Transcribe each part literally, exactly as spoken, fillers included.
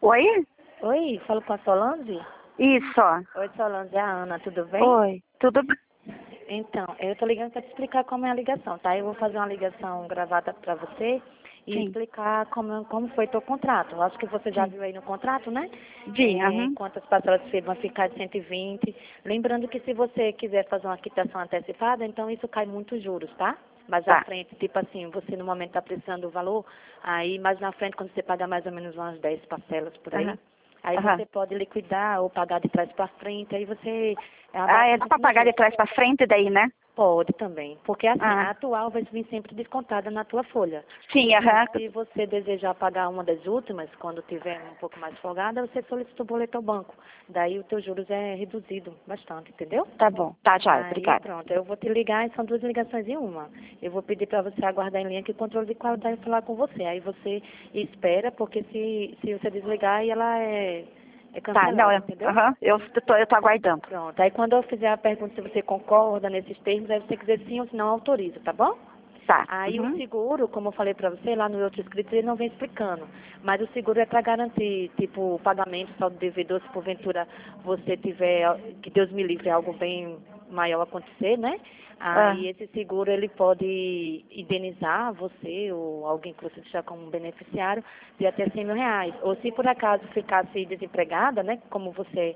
Oi? Oi, falo com a Solange? Isso. Oi, Solange, é a Ana, tudo bem? Oi, tudo bem? Então, eu tô ligando para te explicar como é a ligação, tá? Eu vou fazer uma ligação gravada para você e Sim, explicar como, como foi teu contrato. Eu acho que você já sim. viu aí no contrato, né? Vi, É, aham. quantas parcelas você vão ficar de cento e vinte. Lembrando que se você quiser fazer uma quitação antecipada, então isso cai muitos juros, tá? Mais à Tá. frente, tipo assim, você no momento está precisando do valor, aí mais na frente, quando você pagar mais ou menos umas dez parcelas por aí, Aham. aí Aham. você pode liquidar ou pagar de trás para frente, aí você é Ah, é, dá bastante pra nos pagar de juros. trás pra frente daí, né? Pode também, porque assim, Ah, a atual vai vir sempre descontada na tua folha. sim, Então, aham. se você desejar pagar uma das últimas, quando tiver um pouco mais folgada, você solicita o boleto ao banco. Daí o teu juros é reduzido bastante, entendeu? Tá bom. Tá, já, Aí obrigada. pronto, eu vou te ligar, são duas ligações em uma. Eu vou pedir para você aguardar em linha que o controle de qualidade vai falar com você. Aí você espera, porque se, se você desligar, aí ela é, é Tá, não, cancelada, eu, entendeu? aham, eu tô, eu tô aguardando. Pronto. Aí quando eu fizer a pergunta se você concorda nesses termos, aí você quiser sim ou se não autoriza, tá bom? Tá. Aí o Uhum. seguro, como eu falei para você, lá no outro escrito ele não vem explicando. Mas o seguro é para garantir, tipo, o pagamento só do devedor, se porventura você tiver, que Deus me livre, algo bem maior acontecer, né? Ah, Aí esse seguro ele pode indenizar você ou alguém que você deixar como beneficiário de até cem mil reais. Ou se por acaso ficasse desempregada, né? Como você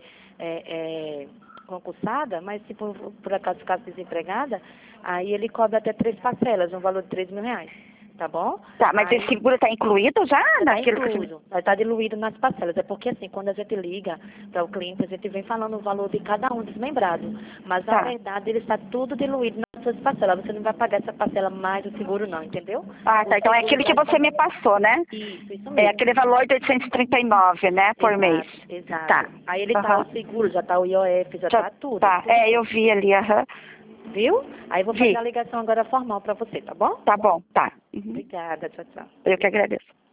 é, é concursada, mas se por, por acaso ficasse desempregada, aí ele cobra até três parcelas, um valor de três mil reais, tá bom? tá, mas esse Aí seguro tá incluído já já está naquilo que você me... incluso, já está diluído nas parcelas. É porque assim, quando a gente liga para o cliente, a gente vem falando o valor de cada um desmembrado. Mas na Tá. verdade ele está tudo diluído nas suas parcelas. Você não vai pagar essa parcela mais o seguro não, entendeu? Ah, O tá, então é seguro aquele que vai você estar. me passou, né? Isso, isso É mesmo. aquele valor de oitocentos e trinta e nove, né, por mês. Exato, exato. Tá. Aí ele tá o Aham. seguro, já tá o I O F, já Já, tá tudo, tá. tudo É, eu junto. vi ali, aham. Viu? Aí eu vou fazer Vi. a ligação agora formal para você, tá bom? Tá bom, tá. Uhum. Obrigada, tchau, tchau. Eu que agradeço.